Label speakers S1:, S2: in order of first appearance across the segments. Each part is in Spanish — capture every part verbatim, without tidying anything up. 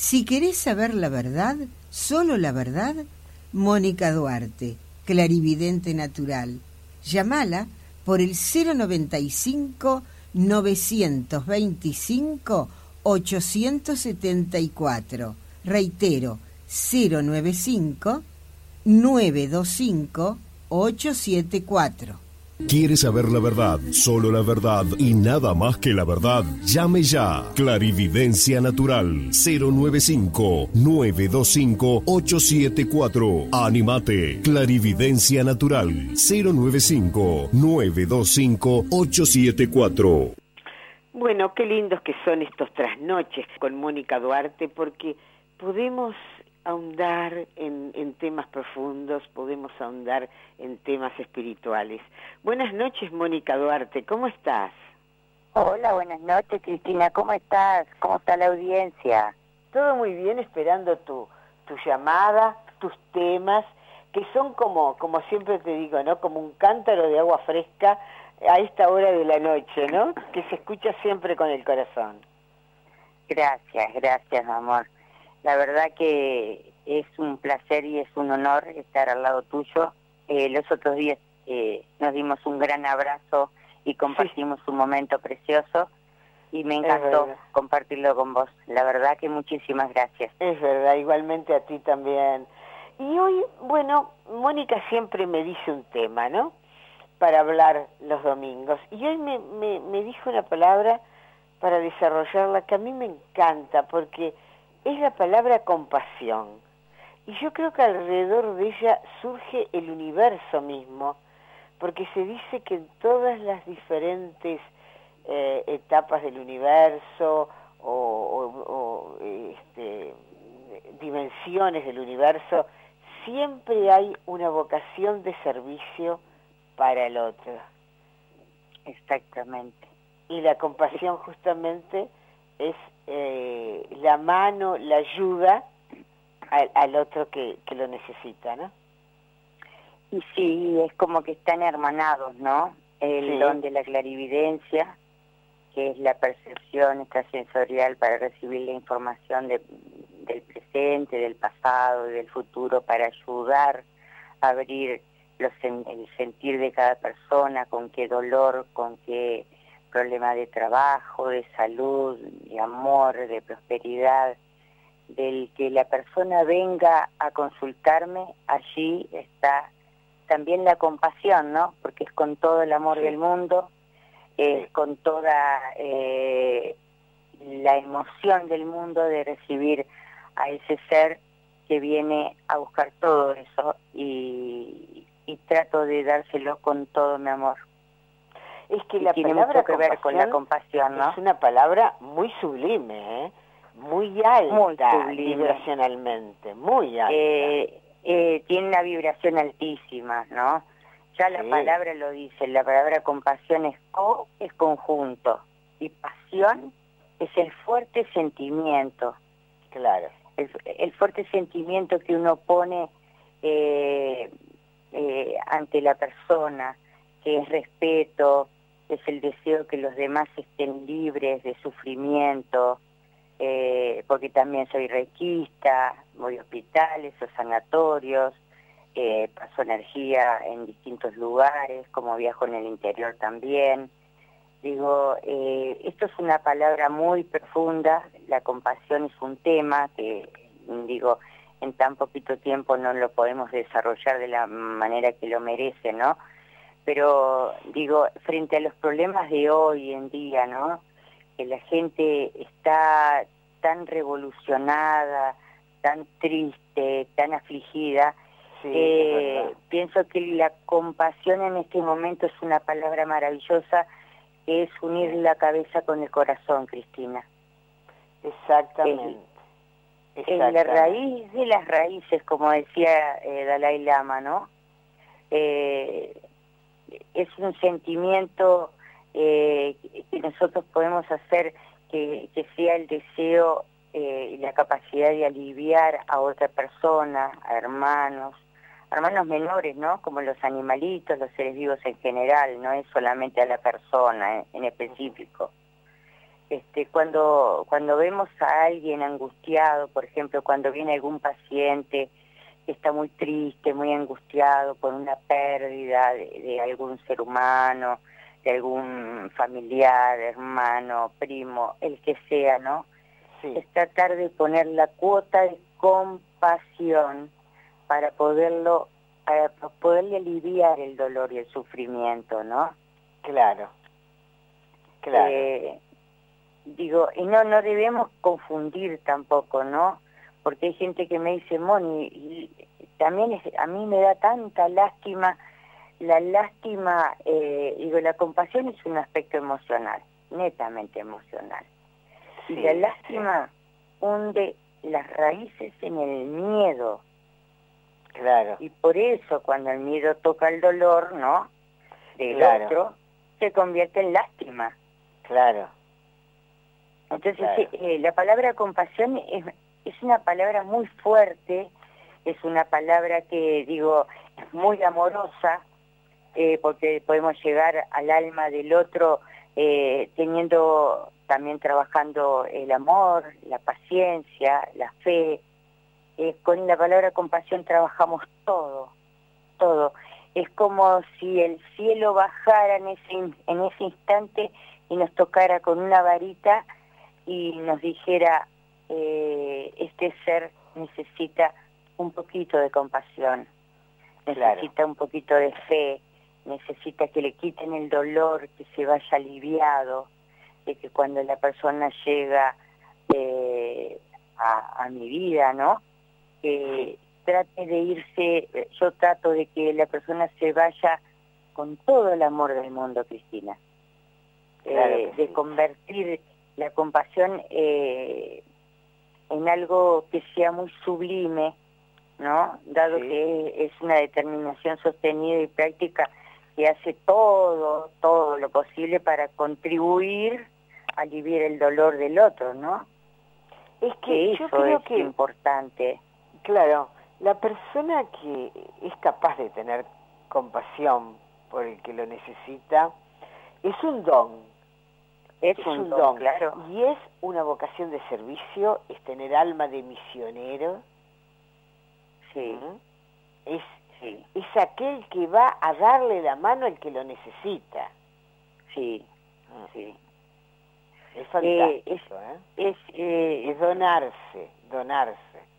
S1: Si querés saber la verdad, solo la verdad, Mónica Duarte, clarividente natural. Llámala por el cero noventa y cinco, novecientos veinticinco, ochocientos setenta y cuatro. Reitero, cero noventa y cinco, novecientos veinticinco, ochocientos setenta y cuatro.
S2: ¿Quiere saber la verdad? Solo la verdad y nada más que la verdad. Llame ya. Clarividencia Natural. cero noventa y cinco, novecientos veinticinco, ochocientos setenta y cuatro. Animate. Clarividencia Natural. cero noventa y cinco, novecientos veinticinco, ochocientos setenta y cuatro.
S3: Bueno, qué lindos que son estos trasnoches con Mónica Duarte, porque podemos ahondar en, en temas profundos, podemos ahondar en temas espirituales. Buenas noches, Mónica Duarte, ¿cómo estás?
S4: Hola, buenas noches, Cristina, ¿cómo estás? ¿Cómo está la audiencia?
S3: Todo muy bien, esperando tu, tu llamada, tus temas, que son como, como siempre te digo, ¿no? Como un cántaro de agua fresca a esta hora de la noche, ¿no? Que se escucha siempre con el corazón.
S4: Gracias, gracias, amor. La verdad que es un placer y es un honor estar al lado tuyo. Eh, los otros días eh, nos dimos un gran abrazo y compartimos sí. un momento precioso y me encantó compartirlo con vos. La verdad que muchísimas gracias.
S3: Es verdad, igualmente a ti también. Y hoy, bueno, Mónica siempre me dice un tema, ¿no? Para hablar los domingos. Y hoy me, me, me dijo una palabra para desarrollarla que a mí me encanta, porque es la palabra compasión. Y yo creo que alrededor de ella surge el universo mismo, porque se dice que en todas las diferentes eh, etapas del universo o, o, o este, dimensiones del universo, siempre hay una vocación de servicio para el otro.
S4: Exactamente.
S3: Y la compasión justamente es eh, la mano, la ayuda al, al otro que, que lo necesita, ¿no?
S4: Y sí, es como que están hermanados, ¿no? El sí. don de la clarividencia, que es la percepción extrasensorial para recibir la información de, del presente, del pasado y del futuro, para ayudar a abrir los, el sentir de cada persona, con qué dolor, con qué problema de trabajo, de salud, de amor, de prosperidad, del que la persona venga a consultarme. Allí está también la compasión, ¿no? Porque es con todo el amor sí. del mundo, es sí. con toda eh, la emoción del mundo de recibir a ese ser que viene a buscar todo eso, y, y trato de dárselo con todo mi amor.
S3: Es que
S4: y
S3: la
S4: tiene
S3: palabra
S4: mucho que ver con la compasión, ¿no?
S3: Es una palabra muy sublime, ¿eh? Muy alta, muy sublime. Vibracionalmente, muy alta.
S4: Eh, eh, tiene una vibración altísima, ¿no? Ya la sí. palabra lo dice, la palabra compasión es co, es conjunto, y pasión es el fuerte sentimiento.
S3: Claro.
S4: El, el fuerte sentimiento que uno pone eh, eh, ante la persona, que es respeto, es el deseo que los demás estén libres de sufrimiento, eh, porque también soy reikista, voy a hospitales o sanatorios, eh, paso energía en distintos lugares, como viajo en el interior también. Digo, eh, esto es una palabra muy profunda, la compasión es un tema que, digo, en tan poquito tiempo no lo podemos desarrollar de la manera que lo merece, ¿no? Pero, digo, frente a los problemas de hoy en día, ¿no? Que la gente está tan revolucionada, tan triste, tan afligida, sí, eh, pienso que la compasión en este momento es una palabra maravillosa, que es unir la cabeza con el corazón, Cristina.
S3: Exactamente.
S4: Es, Exactamente. es la raíz de las raíces, como decía eh, Dalai Lama, ¿no? Eh, es un sentimiento eh, que nosotros podemos hacer que, que sea el deseo eh, y la capacidad de aliviar a otra persona, a hermanos, hermanos menores, ¿no? Como los animalitos, los seres vivos en general, no es solamente a la persona en, en específico. Este, cuando, cuando vemos a alguien angustiado, por ejemplo, cuando viene algún paciente que está muy triste, muy angustiado por una pérdida de, de algún ser humano, de algún familiar, hermano, primo, el que sea, ¿no?
S3: Sí.
S4: Es tratar de poner la cuota de compasión para poderlo, para poderle aliviar el dolor y el sufrimiento, ¿no?
S3: Claro, claro.
S4: Eh, digo, y no, no debemos confundir tampoco, ¿no? Porque hay gente que me dice, Moni, y también es, a mí me da tanta lástima, la lástima, eh, digo, la compasión es un aspecto emocional, netamente emocional.
S3: Sí,
S4: y la lástima sí. hunde las raíces en el miedo.
S3: Claro.
S4: Y por eso cuando el miedo toca el dolor, ¿no?, del
S3: claro.
S4: otro, se convierte en lástima.
S3: Claro.
S4: Entonces,
S3: claro.
S4: Eh, la palabra compasión es, es una palabra muy fuerte, es una palabra que, digo, es muy amorosa, eh, porque podemos llegar al alma del otro eh, teniendo, también trabajando el amor, la paciencia, la fe. Eh, con la palabra compasión trabajamos todo, todo. Es como si el cielo bajara en ese, en ese instante y nos tocara con una varita y nos dijera, eh, este ser necesita un poquito de compasión, necesita claro. un poquito de fe, necesita que le quiten el dolor, que se vaya aliviado, de que cuando la persona llega eh, a, a mi vida, ¿no?, que trate de irse, yo trato de que la persona se vaya con todo el amor del mundo, Cristina,
S3: claro
S4: eh,
S3: sí.
S4: de convertir la compasión eh, en algo que sea muy sublime, ¿no?, dado sí. que es una determinación sostenida y práctica que hace todo, todo lo posible para contribuir a aliviar el dolor del otro, ¿no?
S3: Es que,
S4: que
S3: yo
S4: eso
S3: creo
S4: es
S3: que
S4: importante.
S3: Claro, la persona que es capaz de tener compasión por el que lo necesita es un don.
S4: Es, es un, un don, don, claro.
S3: Y es una vocación de servicio, es tener alma de misionero.
S4: Sí.
S3: ¿Mm? Es,
S4: sí.
S3: es aquel que va a darle la mano al que lo necesita.
S4: Sí,
S3: ¿Mm?
S4: sí.
S3: Es fantástico,
S4: eh, es,
S3: ¿eh?
S4: Es, eh,
S3: es donarse, donarse.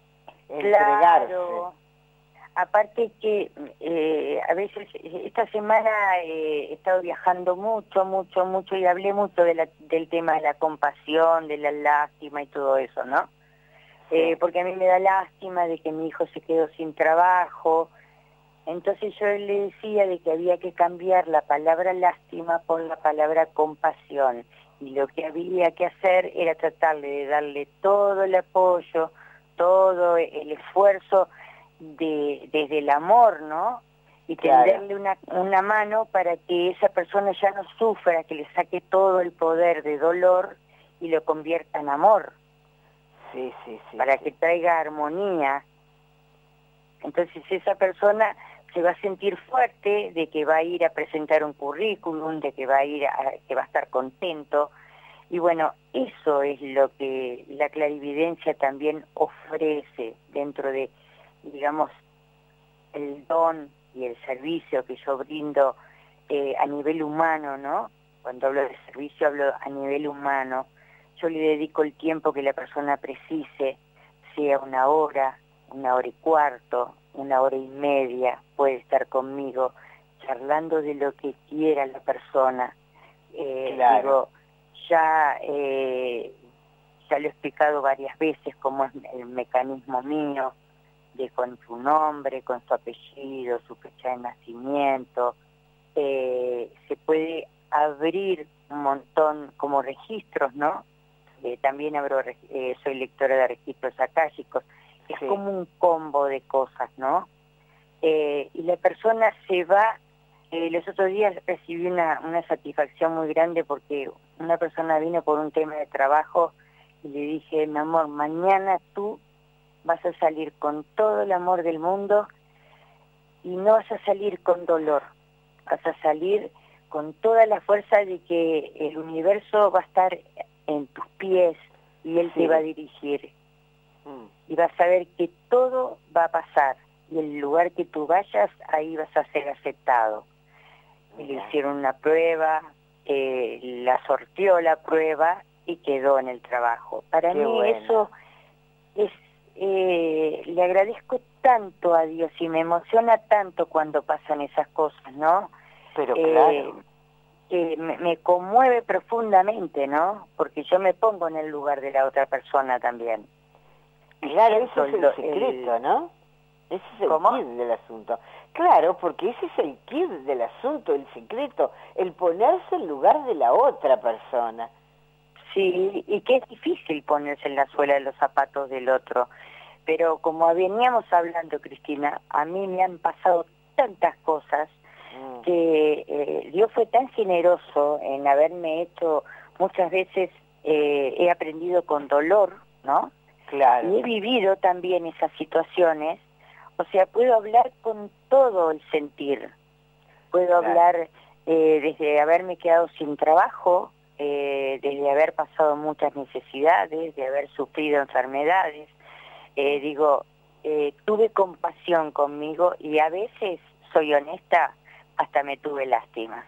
S4: Claro, aparte que eh, a veces, esta semana eh, he estado viajando mucho, mucho, mucho y hablé mucho de la, del tema de la compasión, de la lástima y todo eso, ¿no? Sí. Eh, porque a mí me da lástima de que mi hijo se quedó sin trabajo, entonces yo le decía de que había que cambiar la palabra lástima por la palabra compasión, y lo que había que hacer era tratarle de darle todo el apoyo, todo el esfuerzo de, desde el amor, ¿no? Y
S3: claro.
S4: tenderle una, una mano para que esa persona ya no sufra, que le saque todo el poder de dolor y lo convierta en amor.
S3: Sí, sí, sí.
S4: Para
S3: sí.
S4: que traiga armonía. Entonces esa persona se va a sentir fuerte de que va a ir a presentar un currículum, de que va a ir a, que va a estar contento. Y bueno, eso es lo que la clarividencia también ofrece dentro de, digamos, el don y el servicio que yo brindo eh, a nivel humano, ¿no? Cuando hablo de servicio hablo a nivel humano. Yo le dedico el tiempo que la persona precise, sea una hora, una hora y cuarto, una hora y media, puede estar conmigo charlando de lo que quiera la persona. Eh,
S3: claro.
S4: Digo, ya, eh, ya lo he explicado varias veces cómo es el mecanismo mío, de con su nombre, con su apellido, su fecha de nacimiento. Eh, se puede abrir un montón como registros, ¿no? Eh, también abro, eh, soy lectora de registros akáshicos. Es sí. como un combo de cosas, ¿no? Eh, y la persona se va. Eh, los otros días recibí una, una satisfacción muy grande porque una persona vino por un tema de trabajo y le dije, mi amor, mañana tú vas a salir con todo el amor del mundo y no vas a salir con dolor, vas a salir con toda la fuerza de que el universo va a estar en tus pies y Él
S3: Sí.
S4: te va a dirigir.
S3: Mm.
S4: Y vas a ver que todo va a pasar. Y el lugar que tú vayas, ahí vas a ser aceptado. Y le
S3: Mirá.
S4: hicieron una prueba, eh, la sorteó la prueba y quedó en el trabajo. Para
S3: Qué
S4: mí
S3: bueno.
S4: eso es, eh, le agradezco tanto a Dios y me emociona tanto cuando pasan esas cosas, ¿no?
S3: Pero
S4: Eh,
S3: claro.
S4: que me, me conmueve profundamente, ¿no? Porque yo me pongo en el lugar de la otra persona también. Y
S3: Claro, ese
S4: siento
S3: es el
S4: el-
S3: secreto,
S4: el-
S3: ¿no? Ese es el
S4: ¿Cómo?
S3: kit del asunto. Claro, porque ese es el kit del asunto, el secreto, el ponerse en lugar de la otra persona.
S4: Sí, y que es difícil ponerse en la suela de los zapatos del otro. Pero como veníamos hablando, Cristina, a mí me han pasado tantas cosas
S3: Mm.
S4: que eh, Dios fue tan generoso en haberme hecho, muchas veces eh, he aprendido con dolor, ¿no?
S3: Claro.
S4: Y he vivido también esas situaciones, o sea, puedo hablar con todo el sentir. Puedo
S3: Claro.
S4: hablar eh, desde haberme quedado sin trabajo, eh, desde haber pasado muchas necesidades, de haber sufrido enfermedades. Eh, digo, eh, tuve compasión conmigo y a veces, soy honesta, hasta me tuve lástima.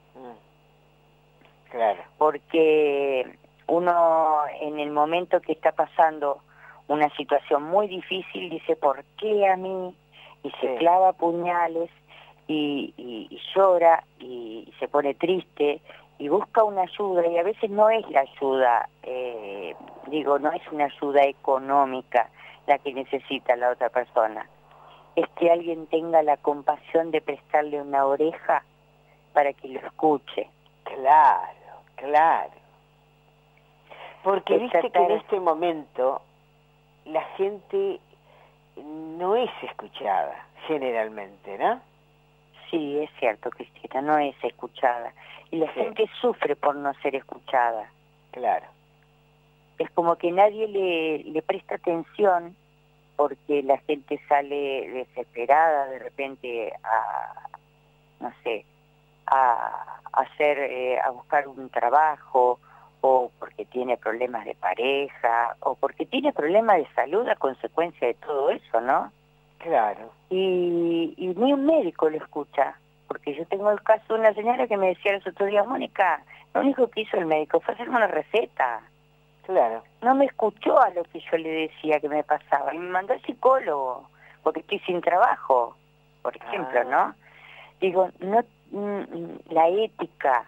S3: Mm. Claro.
S4: Porque uno en el momento que está pasando una situación muy difícil dice, ¿por qué a mí? Y se
S3: Sí.
S4: clava puñales y, y, y llora y, y se pone triste y busca una ayuda, y a veces no es la ayuda, eh, digo, no es una ayuda económica la que necesita la otra persona, es que alguien tenga la compasión de prestarle una oreja para que lo escuche.
S3: Claro, claro. Porque
S4: Es
S3: viste que
S4: tratar-
S3: en este momento la gente no es escuchada, generalmente, ¿no?
S4: Sí, es cierto, Cristina, no es escuchada. Y la
S3: Sí.
S4: gente sufre por no ser escuchada.
S3: Claro.
S4: Es como que nadie le, le presta atención porque la gente sale desesperada de repente a, no sé, a, a hacer, eh, a buscar un trabajo, o porque tiene problemas de pareja, o porque tiene problemas de salud a consecuencia de todo eso, ¿no?
S3: Claro.
S4: Y, y ni un médico lo escucha, porque yo tengo el caso de una señora que me decía los otros días, Mónica, lo único que hizo el médico fue hacerme una receta,
S3: Claro.
S4: no me escuchó a lo que yo le decía que me pasaba, y me mandó al psicólogo, porque estoy sin trabajo, por ejemplo,
S3: Ah.
S4: ¿no? Digo, no, mm, la ética,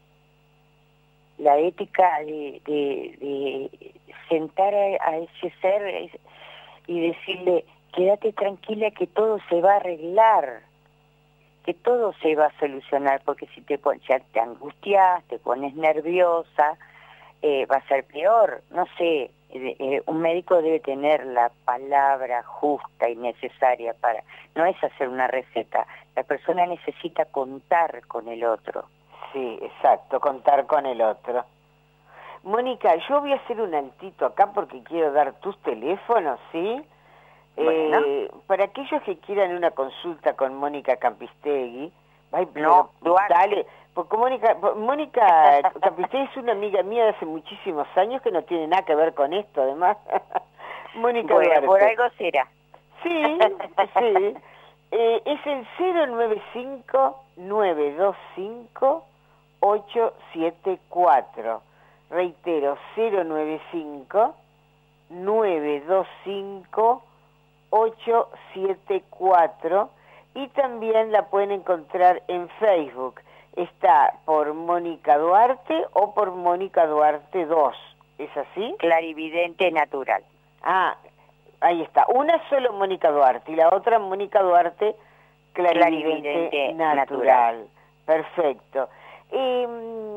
S4: la ética de, de, de sentar a, a ese ser y decirle, quédate tranquila que todo se va a arreglar, que todo se va a solucionar, porque si te, pon- ya te angustias, te pones nerviosa, eh, va a ser peor. No sé, eh, eh, un médico debe tener la palabra justa y necesaria para, no es hacer una receta, la persona necesita contar con el otro.
S3: Sí, exacto, contar con el otro. Mónica, yo voy a hacer un altito acá porque quiero dar tus teléfonos, ¿sí?
S4: Bueno.
S3: Eh, para aquellos que quieran una consulta con Mónica Campistegui, ay,
S4: No,
S3: pero,
S4: Duarte.
S3: dale, porque Mónica, Mónica Campistegui es una amiga mía de hace muchísimos años que no tiene nada que ver con esto, además. Mónica
S4: Bueno,
S3: Duarte.
S4: por algo será.
S3: Sí, sí. Eh, es el cero nueve cinco, nueve dos cinco, ocho siete cuatro. Reitero, cero nueve cinco, nueve dos cinco, ocho siete cuatro. Y también la pueden encontrar en Facebook. Está por Mónica Duarte o por Mónica Duarte dos. ¿Es así?
S4: Clarividente natural.
S3: Ah, ahí está. Una solo Mónica Duarte y la otra Mónica Duarte Clarividente,
S4: Clarividente
S3: natural.
S4: natural.
S3: Perfecto. Eh,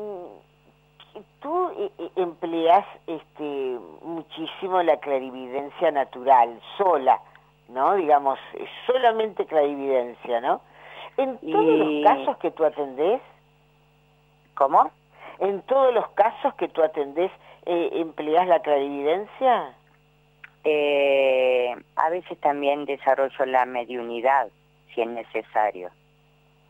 S3: tú eh, eh, empleas este, muchísimo la clarividencia natural, sola, ¿no? Digamos, eh, solamente clarividencia, ¿no? En todos
S4: Y-
S3: los casos que tú atendés,
S4: ¿Cómo?
S3: en todos los casos que tú atendés, eh, ¿empleas la clarividencia?
S4: Eh, a veces también desarrollo la mediunidad, si es necesario.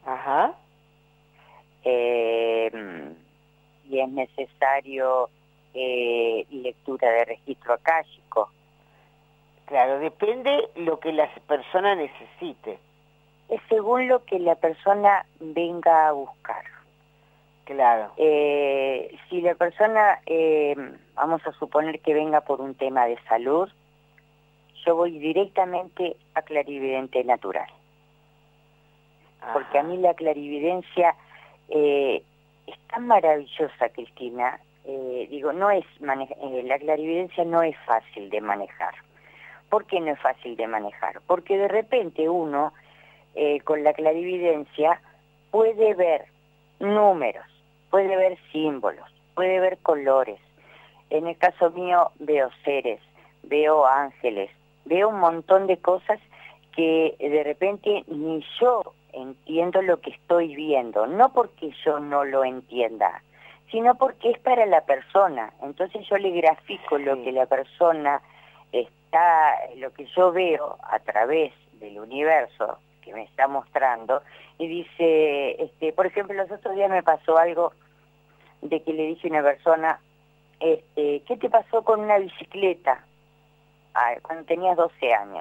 S3: Ajá.
S4: Eh, y es necesario eh, lectura de registro akáshico.
S3: Claro, depende lo que la persona necesite.
S4: Es según lo que la persona venga a buscar.
S3: Claro.
S4: Eh, si la persona, eh, vamos a suponer que venga por un tema de salud, yo voy directamente a clarividente natural. Ajá. Porque a mí la clarividencia eh, es tan maravillosa, Cristina. Eh, digo, no es eh, la clarividencia no es fácil de manejar. ¿Por qué no es fácil de manejar? Porque de repente uno, eh, con la clarividencia, puede ver números, puede ver símbolos, puede ver colores. En el caso mío veo seres, veo ángeles, veo un montón de cosas que de repente ni yo entiendo lo que estoy viendo, no porque yo no lo entienda, sino porque es para la persona. Entonces yo le grafico sí. lo que la persona está, lo que yo veo a través del universo que me está mostrando, y dice, este, por ejemplo, los otros días me pasó algo de que le dije a una persona, este, ¿qué te pasó con una bicicleta? Ah, cuando tenías doce años.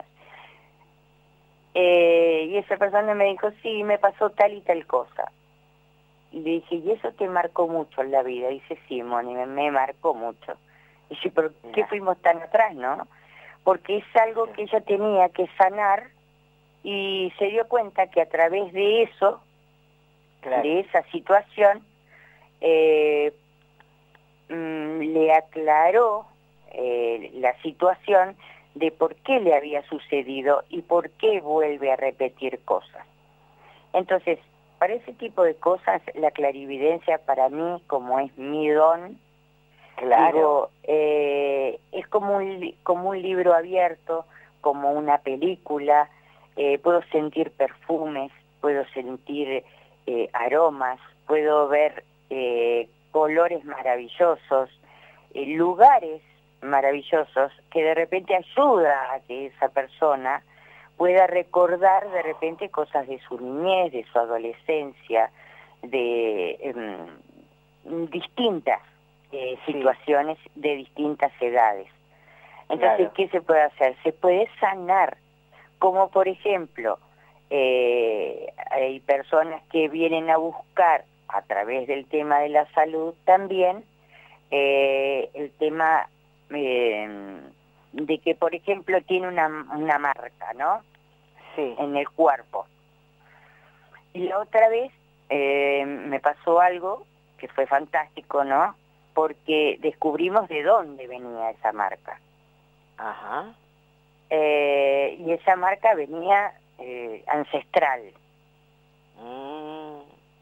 S4: Eh, y esa persona me dijo, sí, me pasó tal y tal cosa. Y le dije, ¿y eso te marcó mucho en la vida? Y dice, sí, Moni, me, me marcó mucho. Y dije, ¿por qué fuimos tan atrás, no? Porque es algo que ella tenía que sanar y se dio cuenta que a través de eso, claro. de esa situación, eh, mm, le aclaró eh, la situación de por qué le había sucedido y por qué vuelve a repetir cosas. Entonces, para ese tipo de cosas, la clarividencia para mí, como es mi don, claro. digo, eh, es como un, como un libro abierto, como una película. Eh, puedo sentir perfumes, puedo sentir eh, aromas, puedo ver eh, colores maravillosos, eh, lugares maravillosos que de repente ayuda a que esa persona pueda recordar de repente cosas de su niñez, de su adolescencia, de eh, distintas eh, sí. situaciones de distintas edades. Entonces, claro. ¿qué se puede hacer? Se puede sanar. Como por ejemplo, eh, hay personas que vienen a buscar a través del tema de la salud también eh, el tema eh, de que, por ejemplo, tiene una, una marca, ¿no? Sí. En el cuerpo. Y la otra vez eh, me pasó algo que fue fantástico, ¿no? Porque descubrimos de dónde venía esa marca. Ajá. Eh, y esa marca venía eh, ancestral. Mm.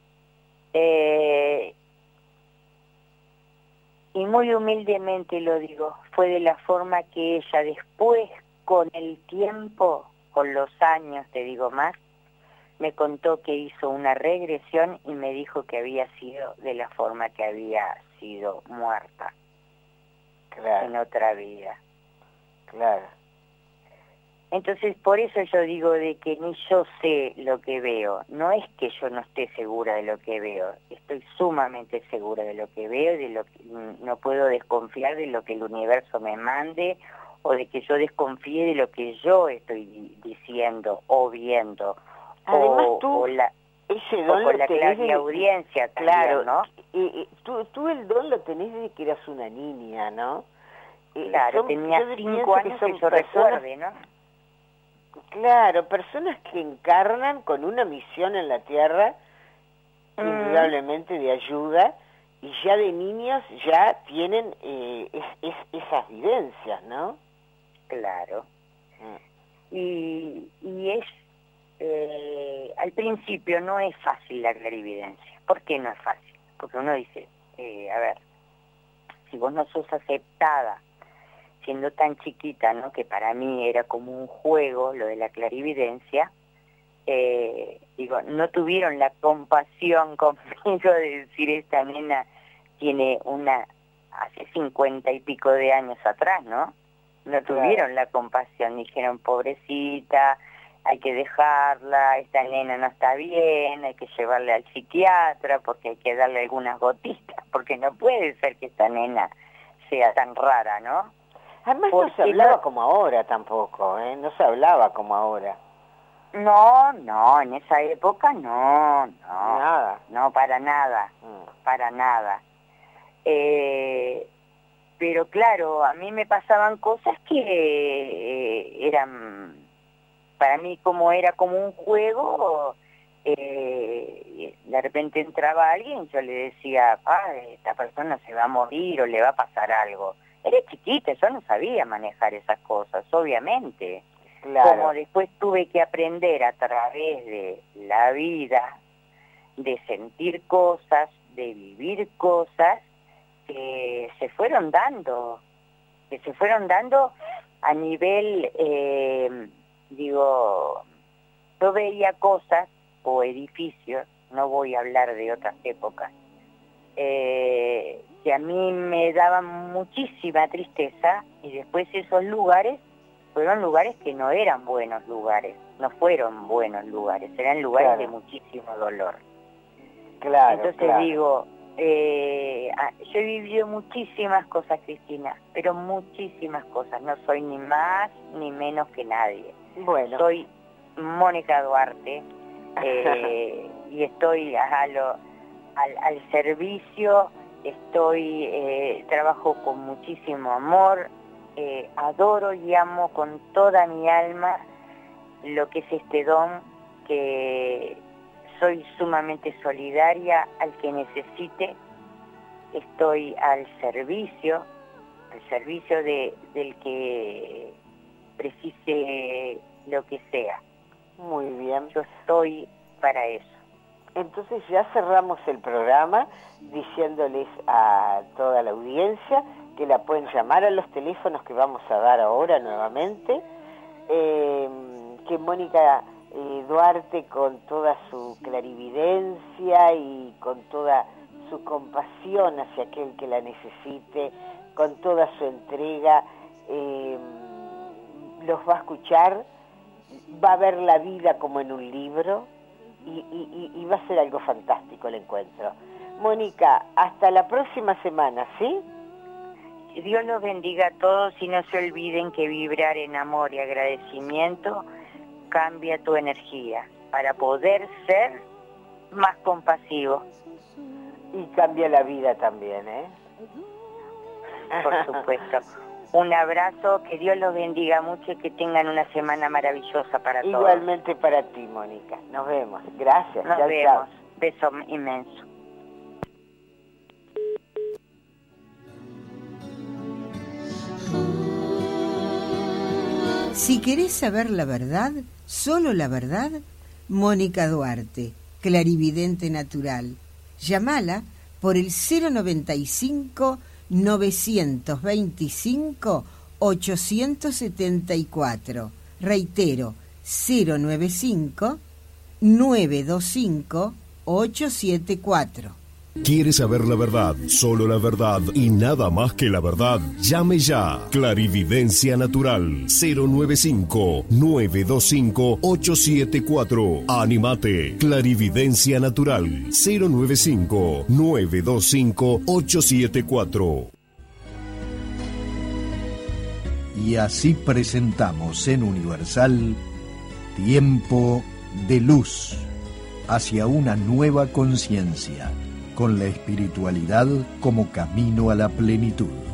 S4: Eh, y muy humildemente lo digo, fue de la forma que ella después, con el tiempo, con los años, te digo más, me contó que hizo una regresión y me dijo que había sido de la forma que había sido muerta. Claro. En otra vida. Claro. Entonces, por eso yo digo de que ni yo sé lo que veo. No es que yo no esté segura de lo que veo. Estoy sumamente segura de lo que veo y de lo que no puedo desconfiar de lo que el universo me mande o de que yo desconfíe de lo que yo estoy diciendo o viendo.
S3: Además,
S4: o,
S3: tú,
S4: o la,
S3: ese don
S4: o con
S3: lo
S4: la
S3: tenés
S4: clase audiencia también,
S3: claro,
S4: ¿no?
S3: Y, y, tú, tú el don lo tenés desde que eras una niña, ¿no?
S4: Claro,
S3: son,
S4: tenía
S3: yo
S4: cinco años que, que yo
S3: personas,
S4: recuerde, ¿no?
S3: Claro, personas que encarnan con una misión en la Tierra, mm. indudablemente de ayuda, y ya de niños ya tienen eh, es, es, esas vivencias, ¿no?
S4: Claro. Mm. Y, y es, eh, al principio no es fácil la clarividencia. ¿Por qué no es fácil? Porque uno dice, eh, a ver, si vos no sos aceptada, siendo tan chiquita, ¿no? Que para mí era como un juego lo de la clarividencia, eh, digo, no tuvieron la compasión conmigo de decir esta nena tiene una, hace cincuenta y pico de años atrás, ¿no? No tuvieron claro. la compasión, dijeron, pobrecita, hay que dejarla, esta nena no está bien, hay que llevarla al psiquiatra porque hay que darle algunas gotitas, porque no puede ser que esta nena sea tan rara, ¿no?
S3: Además
S4: Porque
S3: no se hablaba
S4: no...
S3: como ahora tampoco, ¿eh? No se hablaba como ahora.
S4: No, no, en esa época no, no.
S3: Nada.
S4: No, para nada,
S3: Mm.
S4: para nada. Eh, pero claro, a mí me pasaban cosas que eh, eran, para mí como era como un juego, eh, de repente entraba alguien y yo le decía, ah, esta persona se va a morir o le va a pasar algo. Era chiquita, yo no sabía manejar esas cosas, obviamente.
S3: Claro.
S4: Como después tuve que aprender a través de la vida, de sentir cosas, de vivir cosas, que se fueron dando, que se fueron dando a nivel, eh, digo, yo veía cosas o edificios, no voy a hablar de otras épocas, eh, que a mí me daban muchísima tristeza, y después esos lugares fueron lugares que no eran buenos lugares, no fueron buenos lugares, eran lugares
S3: Claro.
S4: de muchísimo dolor.
S3: Claro,
S4: Entonces
S3: claro.
S4: digo, eh, yo he vivido muchísimas cosas, Cristina, pero muchísimas cosas, no soy ni más ni menos que nadie.
S3: Bueno.
S4: Soy Mónica Duarte, eh, y estoy a lo, al, al servicio, estoy eh, trabajo con muchísimo amor, eh, adoro y amo con toda mi alma lo que es este don, que soy sumamente solidaria al que necesite, estoy al servicio, al servicio de, del que precise lo que sea.
S3: Muy bien.
S4: Yo estoy para eso.
S3: Entonces ya cerramos el programa diciéndoles a toda la audiencia que la pueden llamar a los teléfonos que vamos a dar ahora nuevamente, eh, que Mónica eh, Duarte, con toda su clarividencia y con toda su compasión hacia aquel que la necesite, con toda su entrega, eh, los va a escuchar, va a ver la vida como en un libro, y, y, y va a ser algo fantástico el encuentro. Mónica, hasta la próxima semana, ¿sí?
S4: Dios los bendiga a todos y no se olviden que vibrar en amor y agradecimiento cambia tu energía para poder ser más compasivo.
S3: Y cambia la vida también, ¿eh?
S4: Por supuesto. Un abrazo, que Dios los bendiga mucho y que tengan una semana maravillosa para todos.
S3: Igualmente para ti, Mónica. Nos vemos. Gracias.
S4: Nos
S3: chau,
S4: vemos.
S3: chau.
S4: Beso inmenso.
S1: Si querés saber la verdad, solo la verdad, Mónica Duarte, clarividente natural. Llámala por el cero noventa y cinco, novecientos veinticinco, ochocientos setenta y cuatro. Reitero, cero noventa y cinco, novecientos veinticinco, ochocientos setenta y cuatro.
S2: ¿Quieres saber la verdad? Solo la verdad y nada más que la verdad. Llame ya. Clarividencia Natural. cero noventa y cinco, novecientos veinticinco, ochocientos setenta y cuatro. Animate. Clarividencia Natural. cero noventa y cinco, novecientos veinticinco, ochocientos setenta y cuatro.
S5: Y así presentamos en Universal Tiempo de Luz hacia una nueva conciencia, con la espiritualidad como camino a la plenitud.